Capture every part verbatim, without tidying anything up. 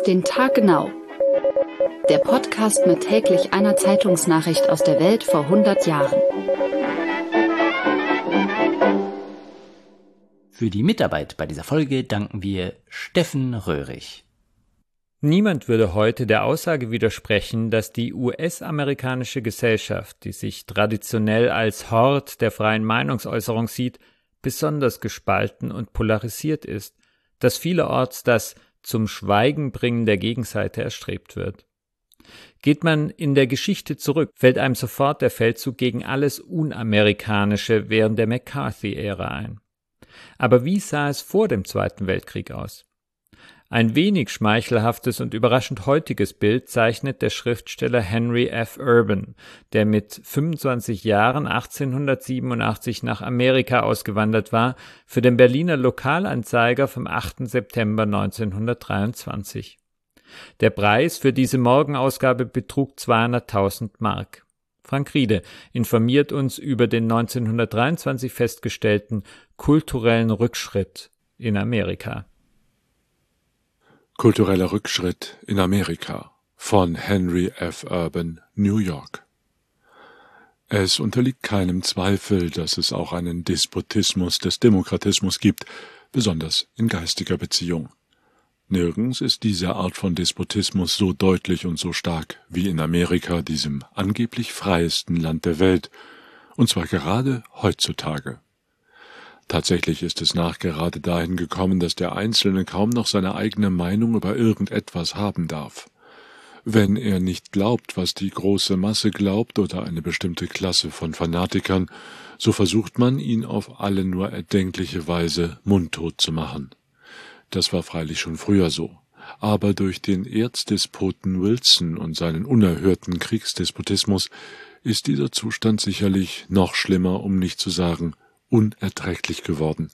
Auf den Tag genau. Der Podcast mit täglich einer Zeitungsnachricht aus der Welt vor hundert Jahren. Für die Mitarbeit bei dieser Folge danken wir Steffen Röhrig. Niemand würde heute der Aussage widersprechen, dass die U S-amerikanische Gesellschaft, die sich traditionell als Hort der freien Meinungsäußerung sieht, besonders gespalten und polarisiert ist, dass vielerorts das zum Schweigen bringen der Gegenseite erstrebt wird. Geht man in der Geschichte zurück, fällt einem sofort der Feldzug gegen alles Unamerikanische während der McCarthy-Ära ein. Aber wie sah es vor dem Zweiten Weltkrieg aus? Ein wenig schmeichelhaftes und überraschend heutiges Bild zeichnet der Schriftsteller Henry F. Urban, der mit fünfundzwanzig Jahren achtzehnhundertsiebenundachtzig nach Amerika ausgewandert war, für den Berliner Lokalanzeiger vom achten September neunzehnhundertdreiundzwanzig. Der Preis für diese Morgenausgabe betrug zweihunderttausend Mark. Frank Riede informiert uns über den neunzehnhundertdreiundzwanzig festgestellten kulturellen Rückschritt in Amerika. Kultureller Rückschritt in Amerika von Henry F. Urban, New York. Es unterliegt keinem Zweifel, dass es auch einen Despotismus des Demokratismus gibt, besonders in geistiger Beziehung. Nirgends ist diese Art von Despotismus so deutlich und so stark wie in Amerika, diesem angeblich freiesten Land der Welt, und zwar gerade heutzutage. Tatsächlich ist es nachgerade dahin gekommen, dass der Einzelne kaum noch seine eigene Meinung über irgendetwas haben darf. Wenn er nicht glaubt, was die große Masse glaubt oder eine bestimmte Klasse von Fanatikern, so versucht man, ihn auf alle nur erdenkliche Weise mundtot zu machen. Das war freilich schon früher so. Aber durch den Erzdespoten Wilson und seinen unerhörten Kriegsdespotismus ist dieser Zustand sicherlich noch schlimmer, um nicht zu sagen unerträglich geworden.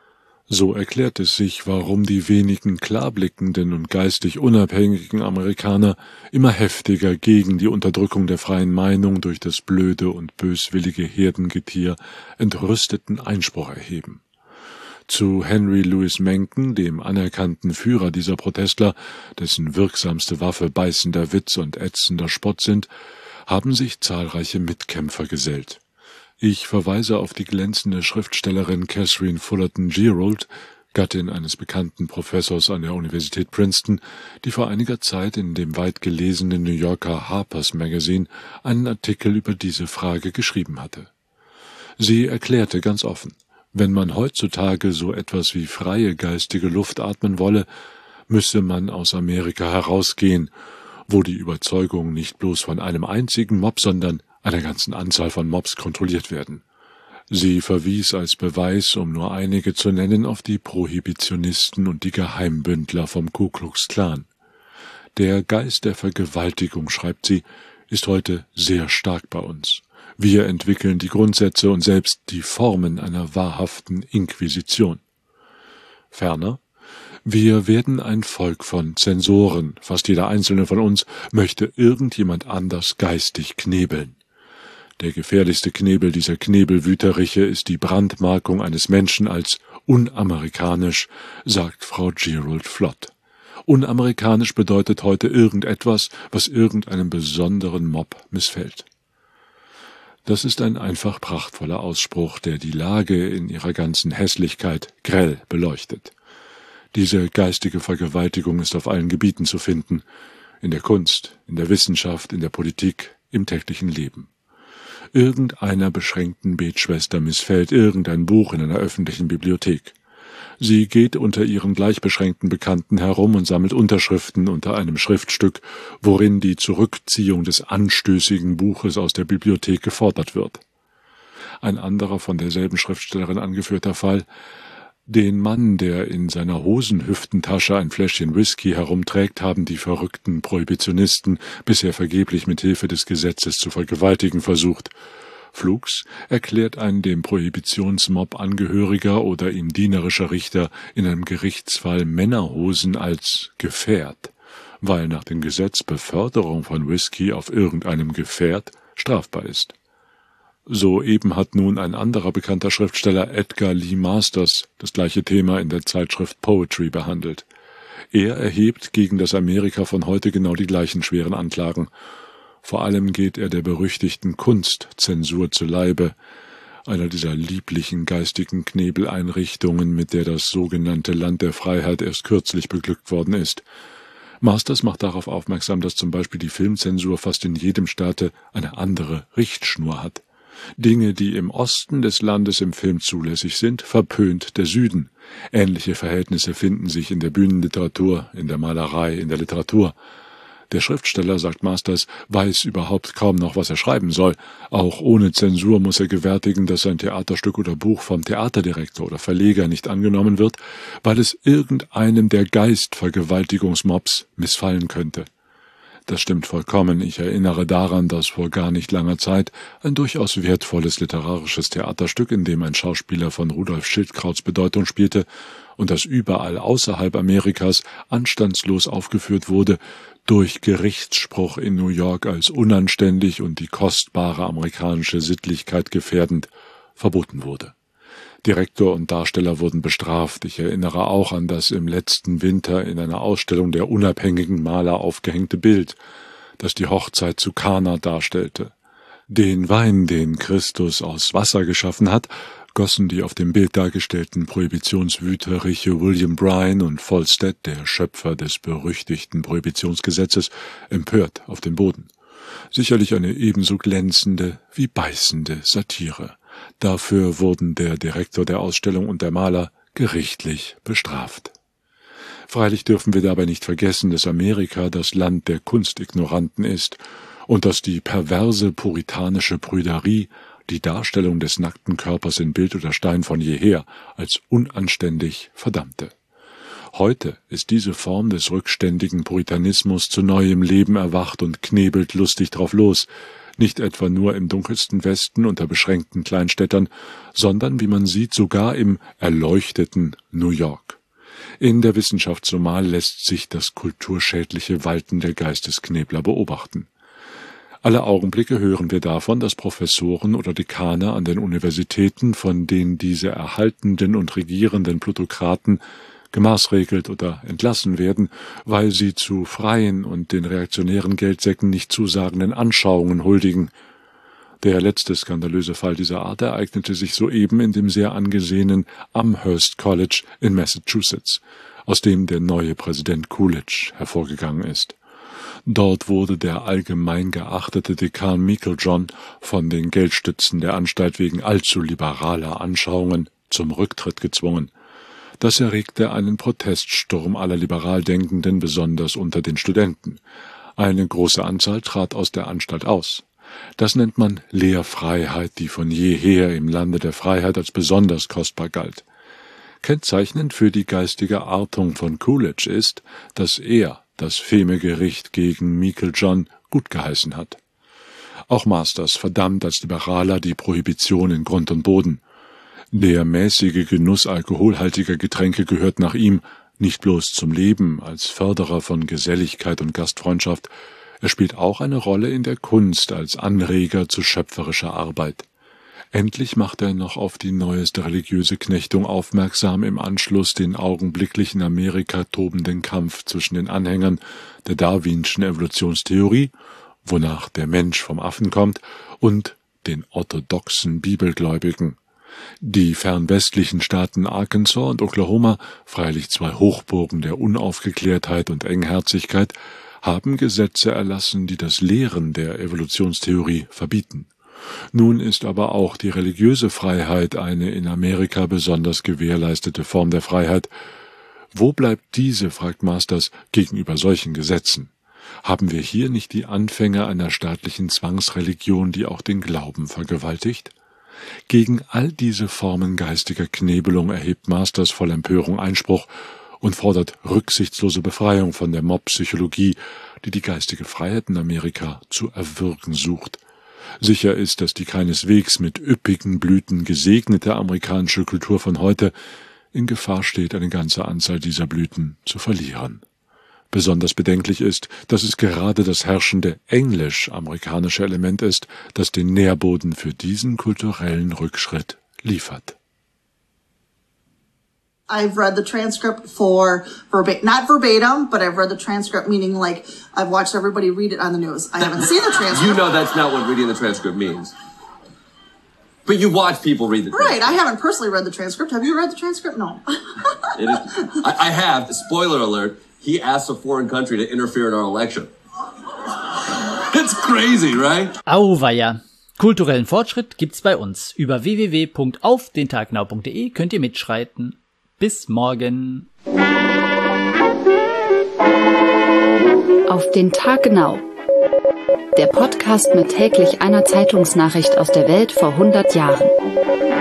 So erklärt es sich, warum die wenigen klarblickenden und geistig unabhängigen Amerikaner immer heftiger gegen die Unterdrückung der freien Meinung durch das blöde und böswillige Herdengetier entrüsteten Einspruch erheben. Zu Henry Louis Mencken, dem anerkannten Führer dieser Protestler, dessen wirksamste Waffe beißender Witz und ätzender Spott sind, haben sich zahlreiche Mitkämpfer gesellt. Ich verweise auf die glänzende Schriftstellerin Catherine Fullerton Gerould, Gattin eines bekannten Professors an der Universität Princeton, die vor einiger Zeit in dem weit gelesenen New Yorker Harper's Magazine einen Artikel über diese Frage geschrieben hatte. Sie erklärte ganz offen, wenn man heutzutage so etwas wie freie geistige Luft atmen wolle, müsse man aus Amerika herausgehen, wo die Überzeugungen nicht bloß von einem einzigen Mob, sondern einer ganzen Anzahl von Mobs kontrolliert werden. Sie verwies als Beweis, um nur einige zu nennen, auf die Prohibitionisten und die Geheimbündler vom Ku Klux Klan. Der Geist der Vergewaltigung, schreibt sie, ist heute sehr stark bei uns. Wir entwickeln die Grundsätze und selbst die Formen einer wahrhaften Inquisition. Ferner: Wir werden ein Volk von Zensoren. Fast jeder einzelne von uns möchte irgendjemand anders geistig knebeln. Der gefährlichste Knebel dieser Knebelwüteriche ist die Brandmarkung eines Menschen als unamerikanisch, sagt Frau Gerould flott. Unamerikanisch bedeutet heute irgendetwas, was irgendeinem besonderen Mob missfällt. Das ist ein einfach prachtvoller Ausspruch, der die Lage in ihrer ganzen Hässlichkeit grell beleuchtet. Diese geistige Vergewaltigung ist auf allen Gebieten zu finden, in der Kunst, in der Wissenschaft, in der Politik, im täglichen Leben. Irgendeiner beschränkten Betschwester missfällt irgendein Buch in einer öffentlichen Bibliothek. Sie geht unter ihren gleichbeschränkten Bekannten herum und sammelt Unterschriften unter einem Schriftstück, worin die Zurückziehung des anstößigen Buches aus der Bibliothek gefordert wird. Ein anderer von derselben Schriftstellerin angeführter Fall: Den Mann, der in seiner Hosenhüftentasche ein Fläschchen Whisky herumträgt, haben die verrückten Prohibitionisten bisher vergeblich mit Hilfe des Gesetzes zu vergewaltigen versucht. Flugs erklärt ein dem Prohibitionsmob angehöriger oder ihm dienerischer Richter in einem Gerichtsfall Männerhosen als Gefährt, weil nach dem Gesetz Beförderung von Whisky auf irgendeinem Gefährt strafbar ist. Soeben hat nun ein anderer bekannter Schriftsteller, Edgar Lee Masters, das gleiche Thema in der Zeitschrift Poetry behandelt. Er erhebt gegen das Amerika von heute genau die gleichen schweren Anklagen. Vor allem geht er der berüchtigten Kunstzensur zu Leibe, einer dieser lieblichen geistigen Knebeleinrichtungen, mit der das sogenannte Land der Freiheit erst kürzlich beglückt worden ist. Masters macht darauf aufmerksam, dass zum Beispiel die Filmzensur fast in jedem Staate eine andere Richtschnur hat. Dinge, die im Osten des Landes im Film zulässig sind, verpönt der Süden. Ähnliche Verhältnisse finden sich in der Bühnenliteratur, in der Malerei, in der Literatur. Der Schriftsteller, sagt Masters, weiß überhaupt kaum noch, was er schreiben soll. Auch ohne Zensur muss er gewärtigen, dass sein Theaterstück oder Buch vom Theaterdirektor oder Verleger nicht angenommen wird, weil es irgendeinem der Geistvergewaltigungsmobs missfallen könnte. Das stimmt vollkommen. Ich erinnere daran, dass vor gar nicht langer Zeit ein durchaus wertvolles literarisches Theaterstück, in dem ein Schauspieler von Rudolf Schildkrauts Bedeutung spielte und das überall außerhalb Amerikas anstandslos aufgeführt wurde, durch Gerichtsspruch in New York als unanständig und die kostbare amerikanische Sittlichkeit gefährdend verboten wurde. Direktor und Darsteller wurden bestraft. Ich erinnere auch an das im letzten Winter in einer Ausstellung der unabhängigen Maler aufgehängte Bild, das die Hochzeit zu Kana darstellte. Den Wein, den Christus aus Wasser geschaffen hat, gossen die auf dem Bild dargestellten Prohibitionswüteriche William Bryan und Volstead, der Schöpfer des berüchtigten Prohibitionsgesetzes, empört auf den Boden. Sicherlich eine ebenso glänzende wie beißende Satire. Dafür wurden der Direktor der Ausstellung und der Maler gerichtlich bestraft. Freilich dürfen wir dabei nicht vergessen, dass Amerika das Land der Kunstignoranten ist und dass die perverse puritanische Prüderie die Darstellung des nackten Körpers in Bild oder Stein von jeher als unanständig verdammte. Heute ist diese Form des rückständigen Puritanismus zu neuem Leben erwacht und knebelt lustig drauf los, nicht etwa nur im dunkelsten Westen unter beschränkten Kleinstädtern, sondern, wie man sieht, sogar im erleuchteten New York. In der Wissenschaft zumal lässt sich das kulturschädliche Walten der Geistesknebler beobachten. Alle Augenblicke hören wir davon, dass Professoren oder Dekane an den Universitäten von den diese erhaltenden und regierenden Plutokraten gemaßregelt oder entlassen werden, weil sie zu freien und den reaktionären Geldsäcken nicht zusagenden Anschauungen huldigen. Der letzte skandalöse Fall dieser Art ereignete sich soeben in dem sehr angesehenen Amherst College in Massachusetts, aus dem der neue Präsident Coolidge hervorgegangen ist. Dort wurde der allgemein geachtete Dekan Meiklejohn von den Geldstützen der Anstalt wegen allzu liberaler Anschauungen zum Rücktritt gezwungen. Das erregte einen Proteststurm aller liberal Denkenden, besonders unter den Studenten. Eine große Anzahl trat aus der Anstalt aus. Das nennt man Lehrfreiheit, die von jeher im Lande der Freiheit als besonders kostbar galt. Kennzeichnend für die geistige Artung von Coolidge ist, dass er das Femegericht gegen Meiklejohn gutgeheißen hat. Auch Masters verdammt als Liberaler die Prohibition in Grund und Boden. Der mäßige Genuss alkoholhaltiger Getränke gehört nach ihm nicht bloß zum Leben als Förderer von Geselligkeit und Gastfreundschaft, er spielt auch eine Rolle in der Kunst als Anreger zu schöpferischer Arbeit. Endlich macht er noch auf die neueste religiöse Knechtung aufmerksam im Anschluss den augenblicklich in Amerika tobenden Kampf zwischen den Anhängern der Darwinschen Evolutionstheorie, wonach der Mensch vom Affen kommt, und den orthodoxen Bibelgläubigen. Die fernwestlichen Staaten Arkansas und Oklahoma, freilich zwei Hochburgen der Unaufgeklärtheit und Engherzigkeit, haben Gesetze erlassen, die das Lehren der Evolutionstheorie verbieten. Nun ist aber auch die religiöse Freiheit eine in Amerika besonders gewährleistete Form der Freiheit. Wo bleibt diese, fragt Masters, gegenüber solchen Gesetzen? Haben wir hier nicht die Anfänge einer staatlichen Zwangsreligion, die auch den Glauben vergewaltigt? Gegen all diese Formen geistiger Knebelung erhebt Masters voll Empörung Einspruch und fordert rücksichtslose Befreiung von der Mob-Psychologie, die die geistige Freiheit in Amerika zu erwürgen sucht. Sicher ist, dass die keineswegs mit üppigen Blüten gesegnete amerikanische Kultur von heute in Gefahr steht, eine ganze Anzahl dieser Blüten zu verlieren. Besonders bedenklich ist, dass es gerade das herrschende englisch-amerikanische Element ist, das den Nährboden für diesen kulturellen Rückschritt liefert. I've read the transcript for verbatim, not verbatim, but I've read the transcript, meaning like I've watched everybody read it on the news. I haven't seen the transcript. You know that's not what reading the transcript means. But you watch people read the transcript. Right, I haven't personally read the transcript. Have you read the transcript? No. It is, I, I have. Spoiler alert, he asked a foreign country to interfere in our election. It's crazy, right? Auweia. Kulturellen Fortschritt gibt's bei uns. Über w w w punkt auf den tag genau punkt de könnt ihr mitschreiten. Bis morgen. Auf den Tag genau. Der Podcast mit täglich einer Zeitungsnachricht aus der Welt vor hundert Jahren.